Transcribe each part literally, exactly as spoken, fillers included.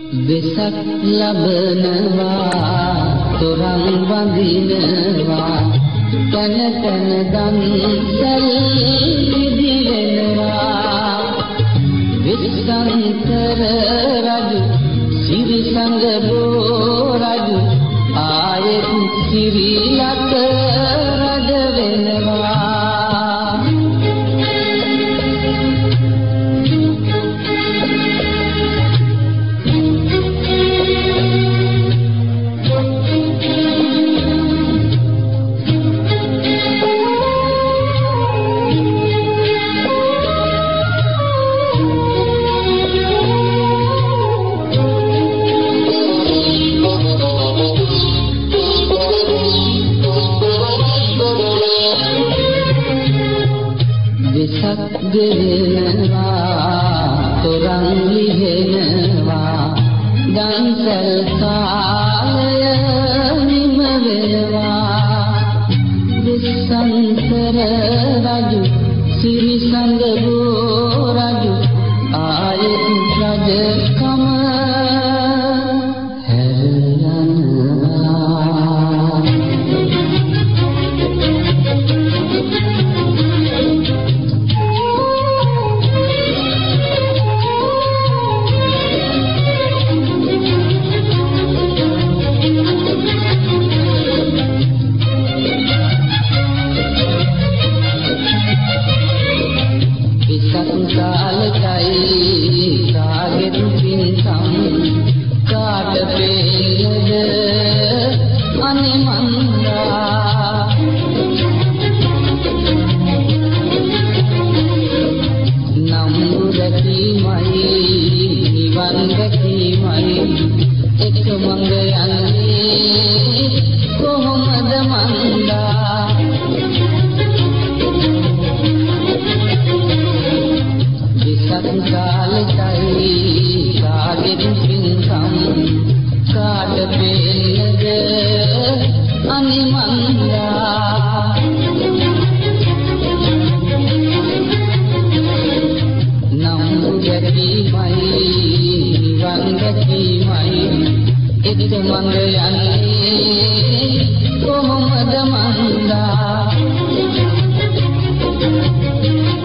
වෙසක් ලබනවා තොරන් වඳිනවා තන තන දන්සල් දිවෙනවා විස්සන්තර රජු සිරිසංග බෝ රජු ආයෙත් සිරිලක රජ වෙනවා ගෙවෙනවා තොරන් ලිහෙනවා දන්සල් කාලය නිම වෙනවා විස්සන්තර රජු සිරිසංග බෝ රජු ආයෙත් රජකම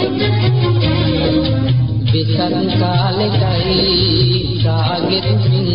Kaale kai kaage tu